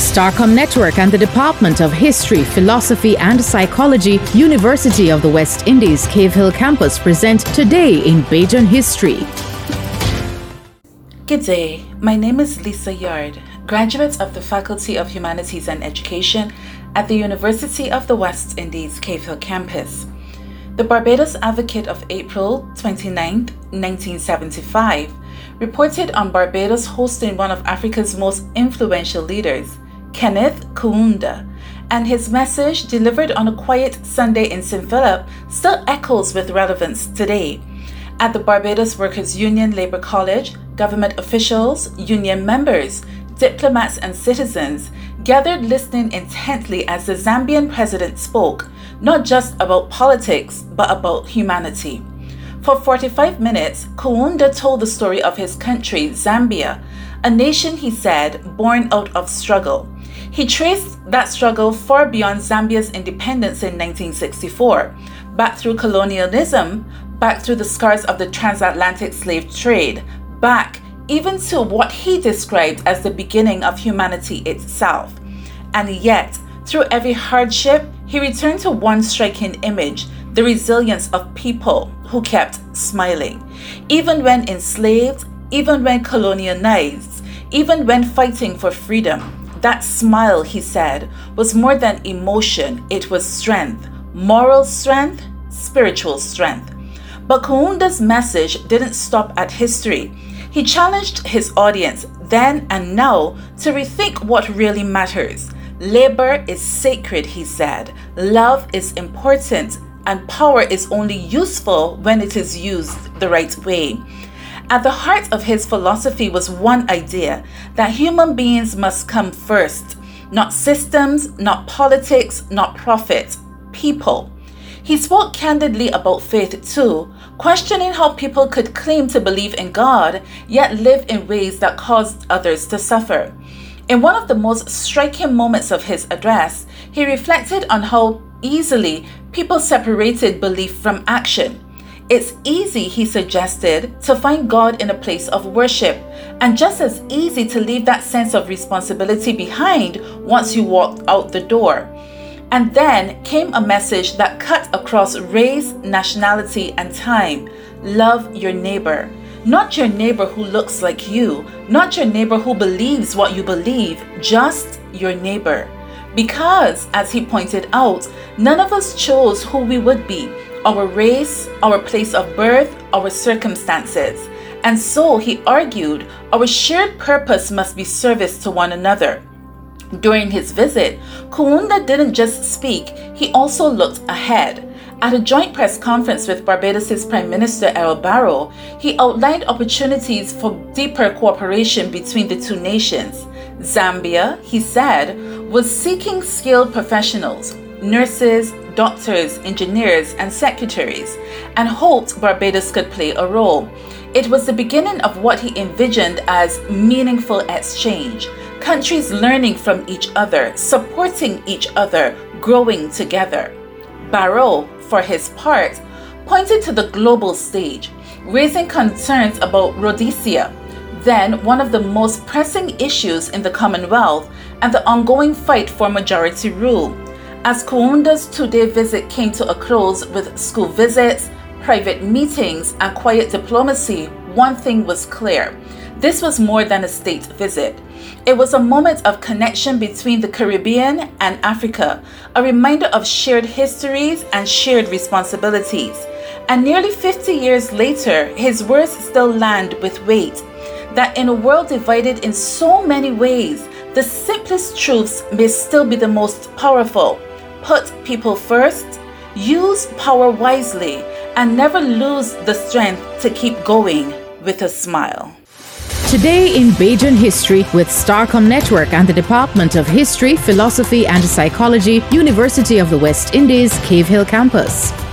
Starcom Network and the Department of History, Philosophy and Psychology, University of the West Indies, Cave Hill Campus present Today in Bajan History. Good day, my name is Lisa Yard, graduate of the Faculty of Humanities and Education at the University of the West Indies, Cave Hill Campus. The Barbados Advocate of April 29, 1975, reported on Barbados hosting one of Africa's most influential leaders, Kenneth Kaunda, and his message delivered on a quiet Sunday in St. Philip still echoes with relevance today. At the Barbados Workers' Union Labour College, government officials, union members, diplomats and citizens gathered listening intently as the Zambian president spoke, not just about politics, but about humanity. For 45 minutes, Kaunda told the story of his country, Zambia, a nation, he said, born out of struggle. He traced that struggle far beyond Zambia's independence in 1964, back through colonialism, back through the scars of the transatlantic slave trade, back even to what he described as the beginning of humanity itself. And yet, through every hardship, he returned to one striking image: the resilience of people who kept smiling. Even when enslaved, even when colonialized, even when fighting for freedom, that smile, he said, was more than emotion, it was strength, moral strength, spiritual strength. But Kaunda's message didn't stop at history. He challenged his audience then and now to rethink what really matters. Labor is sacred, he said. Love is important, and power is only useful when it is used the right way. At the heart of his philosophy was one idea: that human beings must come first. Not systems, not politics, not profit. People. He spoke candidly about faith too, questioning how people could claim to believe in God, yet live in ways that caused others to suffer. In one of the most striking moments of his address, he reflected on how easily people separated belief from action. It's easy, he suggested, to find God in a place of worship, and just as easy to leave that sense of responsibility behind once you walk out the door. And then came a message that cut across race, nationality, and time. Love your neighbor. Not your neighbor who looks like you, not your neighbor who believes what you believe, just your neighbor. Because, as he pointed out, none of us chose who we would be, our race, our place of birth, our circumstances. And so, he argued, our shared purpose must be service to one another. During his visit, Kaunda didn't just speak, he also looked ahead. At a joint press conference with Barbados' Prime Minister Errol Barrow, he outlined opportunities for deeper cooperation between the two nations. Zambia, he said, was seeking skilled professionals, nurses, doctors, engineers, and secretaries, and hoped Barbados could play a role. It was the beginning of what he envisioned as meaningful exchange, countries learning from each other, supporting each other, growing together. Barrow, for his part, pointed to the global stage, raising concerns about Rhodesia, then one of the most pressing issues in the Commonwealth, and the ongoing fight for majority rule. As Kaunda's two-day visit came to a close with school visits, private meetings, and quiet diplomacy, one thing was clear: this was more than a state visit. It was a moment of connection between the Caribbean and Africa, a reminder of shared histories and shared responsibilities. And nearly 50 years later, his words still land with weight, that in a world divided in so many ways, the simplest truths may still be the most powerful. Put people first, use power wisely, and never lose the strength to keep going with a smile. Today in Bajan History with Starcom Network and the Department of History, Philosophy and Psychology, University of the West Indies, Cave Hill Campus.